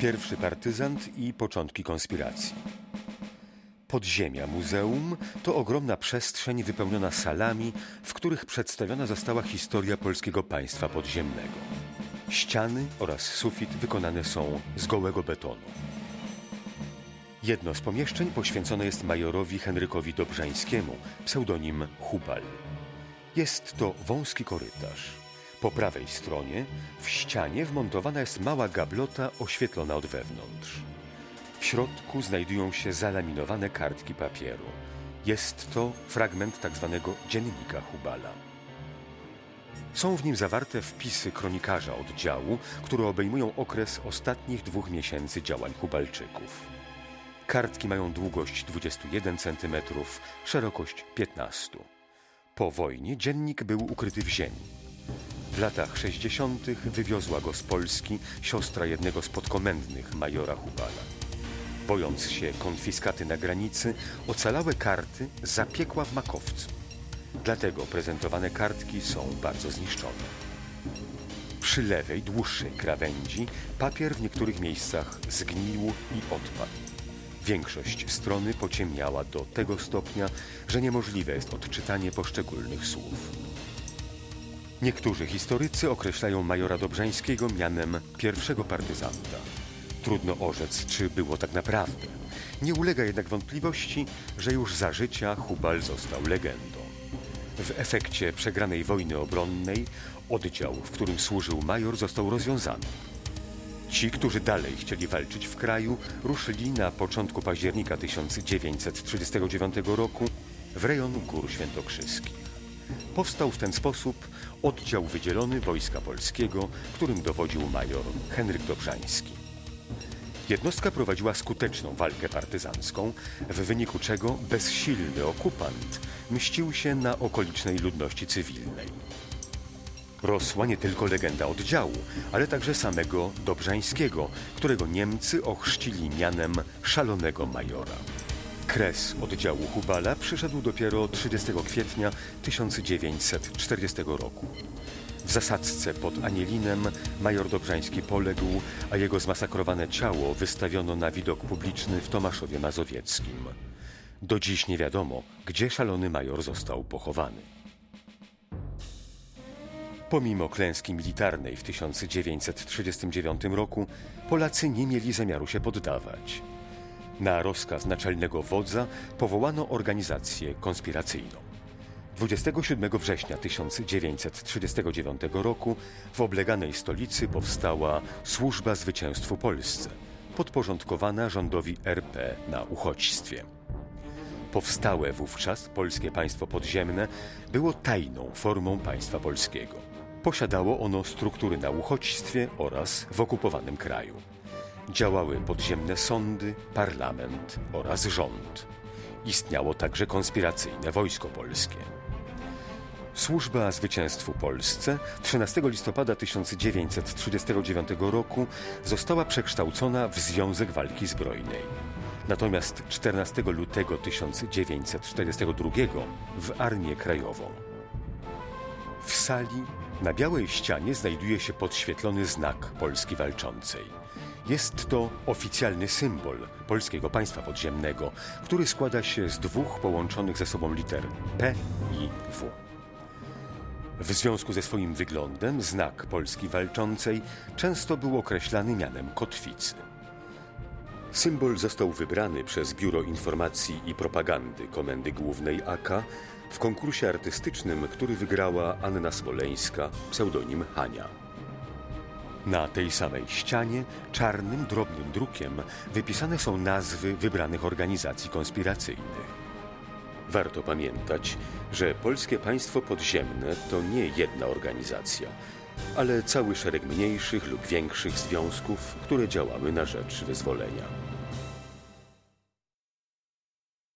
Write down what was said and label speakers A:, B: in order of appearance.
A: Pierwszy partyzant i początki konspiracji. Podziemia muzeum to ogromna przestrzeń wypełniona salami, w których przedstawiona została historia polskiego państwa podziemnego. Ściany oraz sufit wykonane są z gołego betonu. Jedno z pomieszczeń poświęcone jest majorowi Henrykowi Dobrzańskiemu, pseudonim Hubal. Jest to wąski korytarz. Po prawej stronie w ścianie wmontowana jest mała gablota oświetlona od wewnątrz. W środku znajdują się zalaminowane kartki papieru. Jest to fragment tzw. dziennika Hubala. Są w nim zawarte wpisy kronikarza oddziału, które obejmują okres ostatnich 2 miesięcy działań Hubalczyków. Kartki mają długość 21 cm, szerokość 15. Po wojnie dziennik był ukryty w ziemi. W latach 60. wywiozła go z Polski siostra jednego z podkomendnych majora Hubala. Bojąc się konfiskaty na granicy, ocalałe karty zapiekła w makowcu. Dlatego prezentowane kartki są bardzo zniszczone. Przy lewej, dłuższej krawędzi papier w niektórych miejscach zgnił i odpadł. Większość strony pociemniała do tego stopnia, że niemożliwe jest odczytanie poszczególnych słów. Niektórzy historycy określają majora Dobrzańskiego mianem pierwszego partyzanta. Trudno orzec, czy było tak naprawdę. Nie ulega jednak wątpliwości, że już za życia Hubal został legendą. W efekcie przegranej wojny obronnej oddział, w którym służył major, został rozwiązany. Ci, którzy dalej chcieli walczyć w kraju, ruszyli na początku października 1939 roku w rejon Gór Świętokrzyskich. Powstał w ten sposób oddział wydzielony Wojska Polskiego, którym dowodził major Henryk Dobrzański. Jednostka prowadziła skuteczną walkę partyzancką, w wyniku czego bezsilny okupant mścił się na okolicznej ludności cywilnej. Rosła nie tylko legenda oddziału, ale także samego Dobrzańskiego, którego Niemcy ochrzcili mianem szalonego majora. Kres oddziału Hubala przyszedł dopiero 30 kwietnia 1940 roku. W zasadzce pod Anielinem major Dobrzański poległ, a jego zmasakrowane ciało wystawiono na widok publiczny w Tomaszowie Mazowieckim. Do dziś nie wiadomo, gdzie szalony major został pochowany. Pomimo klęski militarnej w 1939 roku Polacy nie mieli zamiaru się poddawać. Na rozkaz naczelnego wodza powołano organizację konspiracyjną. 27 września 1939 roku w obleganej stolicy powstała Służba Zwycięstwu Polsce, podporządkowana rządowi RP na uchodźstwie. Powstałe wówczas polskie państwo podziemne było tajną formą państwa polskiego. Posiadało ono struktury na uchodźstwie oraz w okupowanym kraju. Działały podziemne sądy, parlament oraz rząd. Istniało także konspiracyjne wojsko polskie. Służba Zwycięstwu Polsce 13 listopada 1939 roku została przekształcona w Związek Walki Zbrojnej. Natomiast 14 lutego 1942 w Armię Krajową. W sali na białej ścianie znajduje się podświetlony znak Polski Walczącej. Jest to oficjalny symbol polskiego państwa podziemnego, który składa się z 2 połączonych ze sobą liter P i W. W związku ze swoim wyglądem znak Polski Walczącej często był określany mianem kotwicy. Symbol został wybrany przez Biuro Informacji i Propagandy Komendy Głównej AK w konkursie artystycznym, który wygrała Anna Smoleńska, pseudonim Hania. Na tej samej ścianie czarnym, drobnym drukiem wypisane są nazwy wybranych organizacji konspiracyjnych. Warto pamiętać, że polskie państwo podziemne to nie jedna organizacja, ale cały szereg mniejszych lub większych związków, które działały na rzecz wyzwolenia.